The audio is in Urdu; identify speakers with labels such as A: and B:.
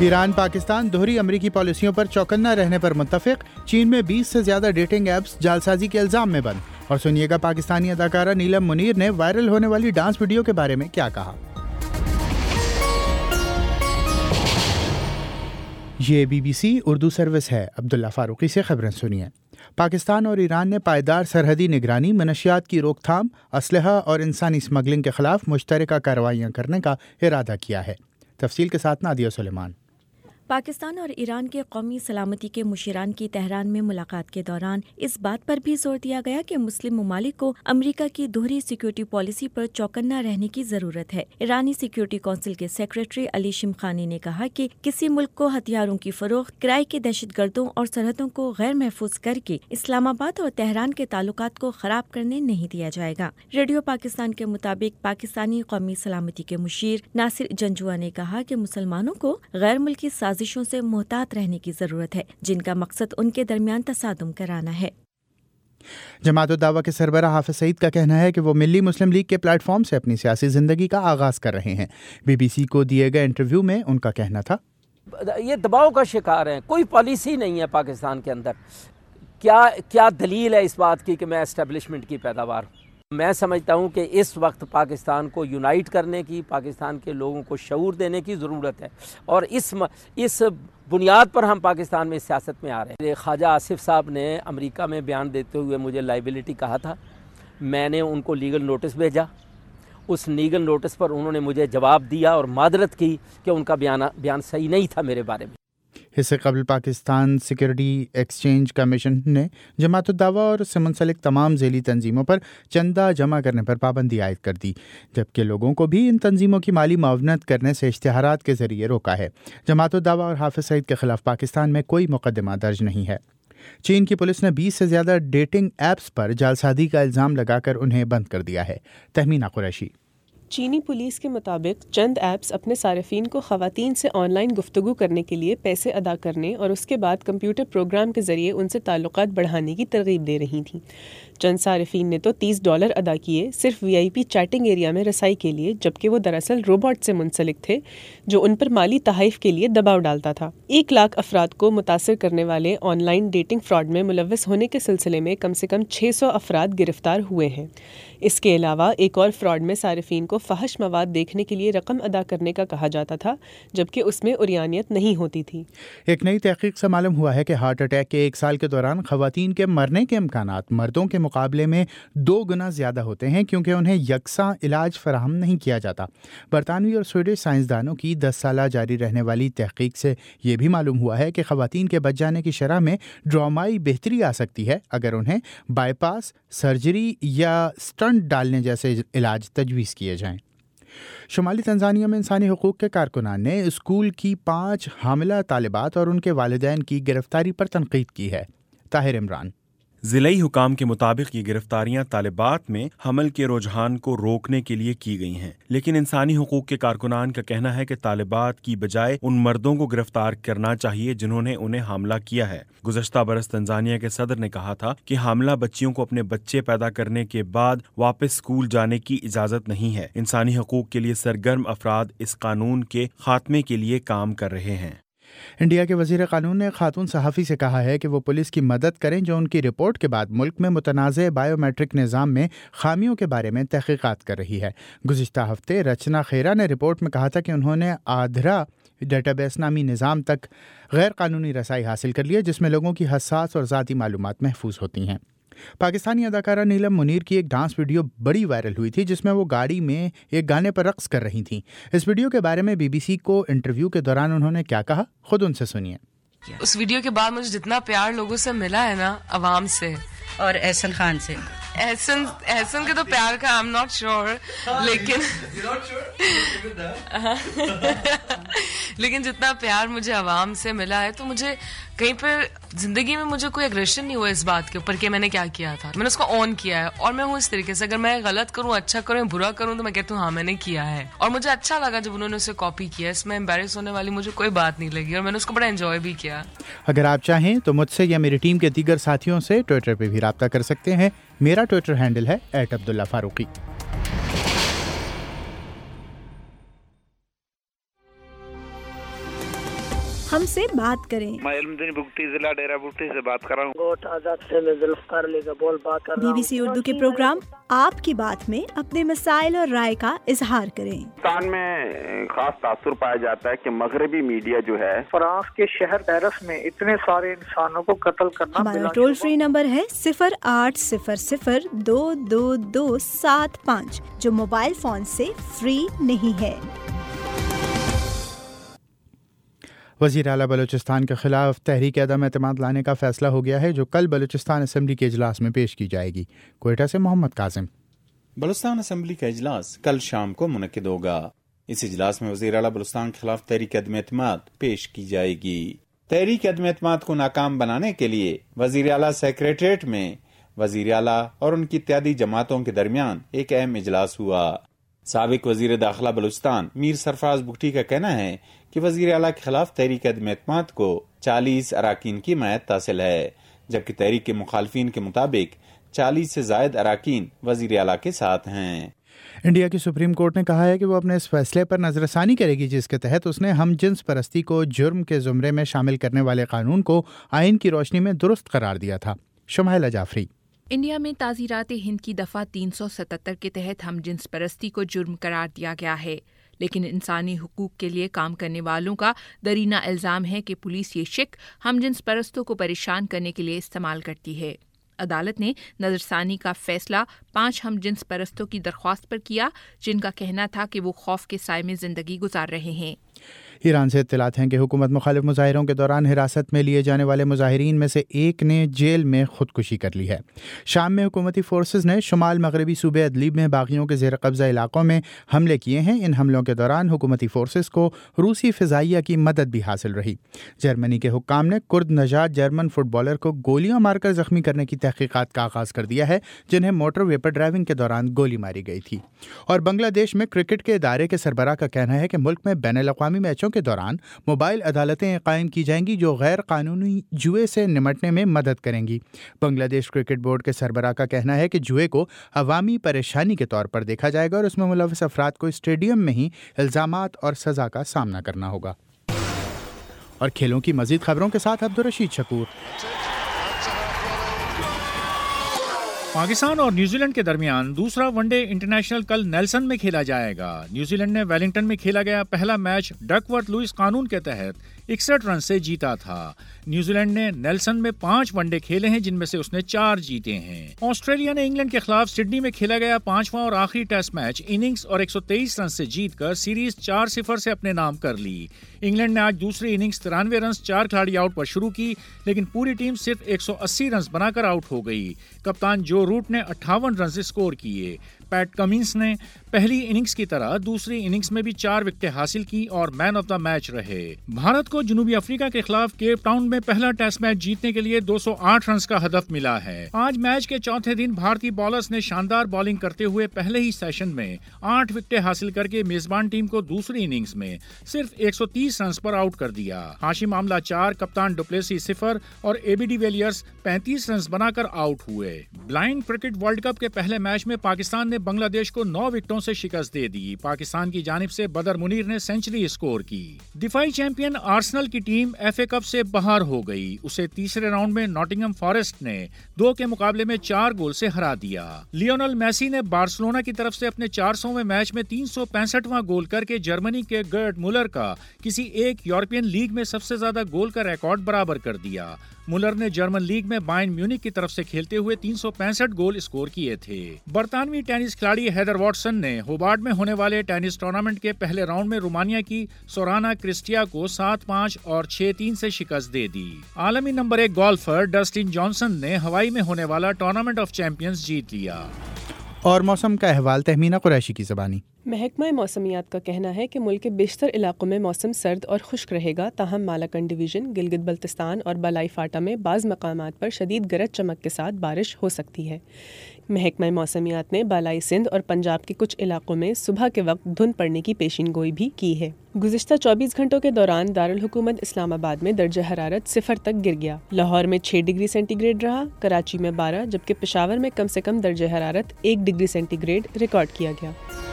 A: ایران پاکستان دوہری امریکی پالیسیوں پر چوکنا رہنے پر متفق، چین میں 20 سے زیادہ ڈیٹنگ ایپس جعلسازی کے الزام میں بند۔ اور سنیے گا پاکستانی اداکارہ نیلم منیر نے وائرل ہونے والی ڈانس ویڈیو کے بارے میں کیا کہا۔ یہ BBC اردو سروس ہے۔ عبداللہ فاروقی سے خبریں سنیے۔ پاکستان اور ایران نے پائیدار سرحدی نگرانی، منشیات کی روک تھام، اسلحہ اور انسانی اسمگلنگ کے خلاف مشترکہ کارروائیاں کرنے کا ارادہ کیا ہے۔ تفصیل کے ساتھ نادیہ سلیمان۔
B: پاکستان اور ایران کے قومی سلامتی کے مشیران کی تہران میں ملاقات کے دوران اس بات پر بھی زور دیا گیا کہ مسلم ممالک کو امریکہ کی دوہری سیکیورٹی پالیسی پر چوکنا رہنے کی ضرورت ہے۔ ایرانی سیکیورٹی کونسل کے سیکریٹری علی شمخانی نے کہا کہ کسی ملک کو ہتھیاروں کی فروخت، کرائے کے دہشت گردوں اور سرحدوں کو غیر محفوظ کر کے اسلام آباد اور تہران کے تعلقات کو خراب کرنے نہیں دیا جائے گا۔ ریڈیو پاکستان کے مطابق پاکستانی قومی سلامتی کے مشیر ناصر جنجوعہ نے کہا کہ مسلمانوں کو غیر ملکی سازشوں سے محتاط رہنے کی ضرورت ہے، جن کا مقصد ان کے درمیان تصادم کرانا ہے۔
A: جماعت الدعوہ کے سربراہ حافظ سعید کا کہنا ہے کہ وہ ملی مسلم لیگ کے پلیٹ فارم سے اپنی سیاسی زندگی کا آغاز کر رہے ہیں۔ BBC کو دیے گئے انٹرویو میں ان کا کہنا تھا،
C: یہ دباؤ کا شکار ہیں، کوئی پالیسی نہیں ہے پاکستان کے اندر۔ کیا دلیل ہے اس بات کی کہ میں اسٹیبلشمنٹ کی پیداوار ہوں؟ میں سمجھتا ہوں کہ اس وقت پاکستان کو یونائٹ کرنے کی، پاکستان کے لوگوں کو شعور دینے کی ضرورت ہے، اور اس بنیاد پر ہم پاکستان میں سیاست میں آ رہے ہیں۔ خواجہ آصف صاحب نے امریکہ میں بیان دیتے ہوئے مجھے لائبلٹی کہا تھا، میں نے ان کو لیگل نوٹس بھیجا، اس لیگل نوٹس پر انہوں نے مجھے جواب دیا اور معذرت کی کہ ان کا بیان صحیح نہیں تھا میرے بارے میں۔
A: اس سے قبل پاکستان سیکورٹی ایکسچینج کمیشن نے جماعت الدعوہ اور اس سے منسلک تمام ذیلی تنظیموں پر چندہ جمع کرنے پر پابندی عائد کر دی، جبکہ لوگوں کو بھی ان تنظیموں کی مالی معاونت کرنے سے اشتہارات کے ذریعے روکا ہے۔ جماعت الدعوہ اور حافظ سعید کے خلاف پاکستان میں کوئی مقدمہ درج نہیں ہے۔ چین کی پولیس نے 20 سے زیادہ ڈیٹنگ ایپس پر جعلسازی کا الزام لگا کر انہیں بند کر دیا ہے۔ تہمینہ قریشی۔
D: چینی پولیس کے مطابق چند ایپس اپنے صارفین کو خواتین سے آن لائن گفتگو کرنے کے لیے پیسے ادا کرنے اور اس کے بعد کمپیوٹر پروگرام کے ذریعے ان سے تعلقات بڑھانے کی ترغیب دے رہی تھیں۔ چند صارفین نے تو $30 ادا کیے صرف VIP چیٹنگ ایریا میں رسائی کے لیے، جبکہ وہ دراصل روبوٹ سے منسلک تھے جو ان پر مالی تحائف کے لیے دباؤ ڈالتا تھا۔ 1 لاکھ افراد کو متاثر کرنے والے آن لائن ڈیٹنگ فراڈ میں ملوث ہونے کے سلسلے میں کم سے کم 600 افراد گرفتار ہوئے ہیں۔ اس کے علاوہ ایک اور فراڈ میں صارفین کو فحش مواد دیکھنے کے لیے رقم ادا کرنے کا کہا جاتا تھا، جبکہ اس میں عریانیت نہیں ہوتی تھی۔
A: ایک نئی تحقیق سے معلوم ہوا ہے کہ ہارٹ اٹیک کے 1 سال کے دوران خواتین کے مرنے کے امکانات مردوں کے مقابلے میں 2 گنا زیادہ ہوتے ہیں، کیونکہ انہیں یکساں علاج فراہم نہیں کیا جاتا۔ برطانوی اور سویڈش سائنسدانوں کی 10 سالہ جاری رہنے والی تحقیق سے یہ بھی معلوم ہوا ہے کہ خواتین کے بچ جانے کی شرح میں ڈرامائی بہتری آ سکتی ہے اگر انہیں بائی پاس، سرجری یا اسٹنٹ ڈالنے جیسے علاج تجویز کیے جائیں۔ شمالی تنزانیہ میں انسانی حقوق کے کارکنان نے اسکول کی 5 حاملہ طالبات اور ان کے والدین کی گرفتاری پر تنقید کی ہے۔ طاہر عمران۔
E: ضلعی حکام کے مطابق یہ گرفتاریاں طالبات میں حمل کے رجحان کو روکنے کے لیے کی گئی ہیں، لیکن انسانی حقوق کے کارکنان کا کہنا ہے کہ طالبات کی بجائے ان مردوں کو گرفتار کرنا چاہیے جنہوں نے انہیں حاملہ کیا ہے۔ گزشتہ برس تنزانیہ کے صدر نے کہا تھا کہ حاملہ بچیوں کو اپنے بچے پیدا کرنے کے بعد واپس اسکول جانے کی اجازت نہیں ہے۔ انسانی حقوق کے لیے سرگرم افراد اس قانون کے خاتمے کے لیے کام کر رہے ہیں۔
A: انڈیا کے وزیر قانون نے خاتون صحافی سے کہا ہے کہ وہ پولیس کی مدد کریں جو ان کی رپورٹ کے بعد ملک میں متنازع بائیو میٹرک نظام میں خامیوں کے بارے میں تحقیقات کر رہی ہے۔ گزشتہ ہفتے رچنا خیرا نے رپورٹ میں کہا تھا کہ انہوں نے آدھرا ڈیٹا بیس نامی نظام تک غیر قانونی رسائی حاصل کر لی ہے، جس میں لوگوں کی حساس اور ذاتی معلومات محفوظ ہوتی ہیں۔ پاکستانی اداکارہ نیلم منیر کی ایک ڈانس ویڈیو بڑی وائرل ہوئی تھی جس میں وہ گاڑی میں ایک گانے پر رقص کر رہی تھیں۔ اس ویڈیو کے بارے میں BBC کو انٹرویو کے دوران انہوں نے کیا کہا، خود ان سے سنیے۔
F: اس ویڈیو کے بعد مجھے جتنا پیار لوگوں سے ملا ہے نا، عوام سے
G: اور احسن خان سے،
F: احسن کے تو پیار کا I'm not sure، لیکن جتنا پیار مجھے عوام سے ملا ہے تو مجھے کہیں پہ زندگی میں مجھے کوئی اگریشن نہیں ہوا اس بات کے اوپر کہ میں نے کیا کیا تھا۔ میں نے اس کو آن کیا ہے اور میں ہوں اس طریقے سے، اگر میں غلط کروں، اچھا کروں، برا کروں تو میں کہتی ہوں ہاں میں نے کیا ہے، اور مجھے اچھا لگا جب انہوں نے اسے کاپی کیا۔ اس میں امبیرس ہونے والی مجھے کوئی بات نہیں لگی اور میں نے اس کو بڑا انجوائے بھی کیا۔
A: اگر آپ چاہیں تو مجھ سے یا میری ٹیم کے دیگر ساتھیوں سے ٹویٹر پہ بھی رابطہ کر سکتے ہیں۔ میرا ٹویٹر ہینڈل ہے @عبداللہ فاروقی۔
G: ہم سے بات کریں۔
H: میں علمدین بگٹی ضلع ڈیرہ بگٹی سے بات کر رہا ہوں۔
I: گوٹ آزاد سے میں ذوالفقار علی کا بول بات کر رہا ہوں۔
G: BBC اردو کے پروگرام آپ کی بات میں اپنے مسائل اور رائے کا اظہار کریں۔
J: پاکستان میں خاص تاثر پایا جاتا ہے کہ مغربی میڈیا جو ہے
I: فرانس کے شہر پیرس میں اتنے سارے انسانوں کو قتل کرنا۔
G: ہمارا ٹول فری نمبر ہے 0800-222-75 جو موبائل فون سے فری نہیں ہے۔
A: وزیر اعلیٰ بلوچستان کے خلاف تحریک عدم اعتماد لانے کا فیصلہ ہو گیا ہے جو کل بلوچستان اسمبلی کے اجلاس میں پیش کی جائے گی۔ کوئٹہ سے محمد قاسم۔
K: بلوچستان اسمبلی کا اجلاس کل شام کو منعقد ہوگا۔ اس اجلاس میں وزیر اعلیٰ بلوچستان کے خلاف تحریک عدم اعتماد پیش کی جائے گی۔ تحریک عدم اعتماد کو ناکام بنانے کے لیے وزیر اعلیٰ سیکریٹریٹ میں وزیر اعلیٰ اور ان کی اتحادی جماعتوں کے درمیان ایک اہم اجلاس ہوا۔ سابق وزیر داخلہ بلوچستان میر سرفراز بگٹی کا کہنا ہے کہ وزیر اعلیٰ کے خلاف تحریک عدم اعتماد کو 40 اراکین کی حمایت حاصل ہے، جبکہ تحریک کے مخالفین کے مطابق 40 سے زائد اراکین وزیر اعلیٰ کے ساتھ ہیں۔
A: انڈیا کی سپریم کورٹ نے کہا ہے کہ وہ اپنے اس فیصلے پر نظر ثانی کرے گی جس کے تحت اس نے ہم جنس پرستی کو جرم کے زمرے میں شامل کرنے والے قانون کو آئین کی روشنی میں درست قرار دیا تھا۔ شمائلہ جعفری۔
L: انڈیا میں تعزیرات ہند کی دفعہ 377 کے تحت ہم جنس پرستی کو جرم قرار دیا گیا ہے، لیکن انسانی حقوق کے لیے کام کرنے والوں کا درینہ الزام ہے کہ پولیس یہ شک ہم جنس پرستوں کو پریشان کرنے کے لیے استعمال کرتی ہے۔ عدالت نے نظر ثانی کا فیصلہ 5 ہم جنس پرستوں کی درخواست پر کیا جن کا کہنا تھا کہ وہ خوف کے سائے میں زندگی گزار رہے ہیں۔
A: ایران سے اطلاعات ہیں کہ حکومت مخالف مظاہروں کے دوران حراست میں لیے جانے والے مظاہرین میں سے ایک نے جیل میں خودکشی کر لی ہے۔ شام میں حکومتی فورسز نے شمال مغربی صوبے ادلیب میں باغیوں کے زیر قبضہ علاقوں میں حملے کیے ہیں۔ ان حملوں کے دوران حکومتی فورسز کو روسی فضائیہ کی مدد بھی حاصل رہی۔ جرمنی کے حکام نے کرد نژاد جرمن فٹ بالر کو گولیاں مار کر زخمی کرنے کی تحقیقات کا آغاز کر دیا ہے جنہیں موٹر وے پر ڈرائیونگ کے دوران گولی ماری گئی تھی۔ اور بنگلہ دیش میں کرکٹ کے ادارے کے سربراہ کا کہنا ہے کہ ملک میں بین الاقوامی میچوں کے دوران موبائل عدالتیں قائم کی جائیں گی جو غیر قانونی جوئے سے نمٹنے میں مدد کریں گی۔ بنگلہ دیش کرکٹ بورڈ کے سربراہ کا کہنا ہے کہ جوئے کو عوامی پریشانی کے طور پر دیکھا جائے گا اور اس میں ملوث افراد کو اسٹیڈیم میں ہی الزامات اور سزا کا سامنا کرنا ہوگا۔ اور کھیلوں کی مزید خبروں کے ساتھ عبدالرشید شکور۔
M: پاکستان اور نیوزی لینڈ کے درمیان دوسرا ون ڈے انٹرنیشنل کل نیلسن میں کھیلا جائے گا۔ نیوزی لینڈ نے ویلنگٹن میں کھیلا گیا پہلا میچ ڈک ورتھ لوئس قانون کے تحت 61 رن سے جیتا تھا۔ نیوزی لینڈ نے نیلسن میں 5 ون ڈے کھیلے ہیں جن میں سے اس نے 4 جیتے ہیں۔ آسٹریلیا نے انگلینڈ کے خلاف سڈنی میں کھیلا گیا 5واں اور آخری ٹیسٹ میچ اننگز اور 123 رن سے جیت کر سیریز 4-0 سے اپنے نام کر لی۔ انگلینڈ نے آج دوسری اننگز 93 رنز 4 کھلاڑی آؤٹ پر شروع کی لیکن پوری ٹیم صرف 180 رنز بنا کر آؤٹ ہو گئی۔ کپتان جو روٹ نے 58 رنز اسکور کیے۔ پیٹ کمنس نے پہلی اننگز کی طرح دوسری اننگز میں بھی 4 وکٹیں حاصل کی اور مین آف دا میچ رہے۔ بھارت کو جنوبی افریقہ کے خلاف کیپ ٹاؤن میں پہلا ٹیسٹ میچ جیتنے کے لیے 208 رنز کا ہدف ملا ہے۔ آج میچ کے چوتھے دن بھارتی بالرز نے شاندار بالنگ کرتے ہوئے پہلے ہی سیشن میں 8 وکٹیں حاصل کر کے میزبان ٹیم کو دوسری اننگز میں صرف 130 رنز پر آؤٹ کر دیا۔ ہاشم آملہ 4، کپتان ڈوپلیسی 0 اور A B de Villiers 35 runs بنا کر آؤٹ ہوئے۔ بلائنڈ کرکٹ ورلڈ کپ کے پہلے میچ میں پاکستان نے بنگلہ دیش کو 9 وکٹوں سے شکست دے دی۔ پاکستان کی جانب سے بدر منیر نے سینچری اسکور کی۔ دفاعی چیمپئن آرسنل کی ٹیم ایف اے کپ سے باہر ہو گئی۔ اسے تیسرے راؤنڈ میں ناٹنگھم فارسٹ نے 2 کے مقابلے میں 4 گول سے ہرا دیا۔ لیونل میسی نے بارسلونا کی طرف سے اپنے 400ویں میچ میں 365واں گول کر کے جرمنی کے گرٹ مولر کا کسی ایک یورپین لیگ میں سب سے زیادہ گول کا ریکارڈ برابر کر دیا۔ مولر نے جرمن لیگ میں بائرن میونخ کی طرف سے کھیلتے ہوئے 365 گول اسکور کیے تھے۔ برطانوی ٹینس کھلاڑی ہیدر واٹسن نے ہوبارٹ میں ہونے والے ٹینس ٹورنامنٹ کے پہلے راؤنڈ میں رومانیہ کی سورانا کرسٹیا کو 7-5 اور 6-3 سے شکست دے دی۔ عالمی نمبر 1 گولفر ڈسٹن جانسن نے ہوائی میں ہونے والا ٹورنامنٹ آف چیمپئنز جیت لیا۔
A: اور موسم کا احوال تہمینہ قریشی کی زبانی۔
D: محکمہ موسمیات کا کہنا ہے کہ ملک کے بیشتر علاقوں میں موسم سرد اور خشک رہے گا، تاہم مالاکنڈ ڈویژن، گلگت بلتستان اور بالائی فاٹا میں بعض مقامات پر شدید گرج چمک کے ساتھ بارش ہو سکتی ہے۔ محکمہ موسمیات نے بالائی سندھ اور پنجاب کے کچھ علاقوں میں صبح کے وقت دھند پڑنے کی پیشین گوئی بھی کی ہے۔ گزشتہ 24 گھنٹوں کے دوران دارالحکومت اسلام آباد میں درجہ حرارت 0 تک گر گیا۔ لاہور میں 6 ڈگری سینٹی گریڈ رہا، کراچی میں 12، جبکہ پشاور میں کم سے کم درجہ حرارت 1 ڈگری سینٹی گریڈ ریکارڈ کیا گیا۔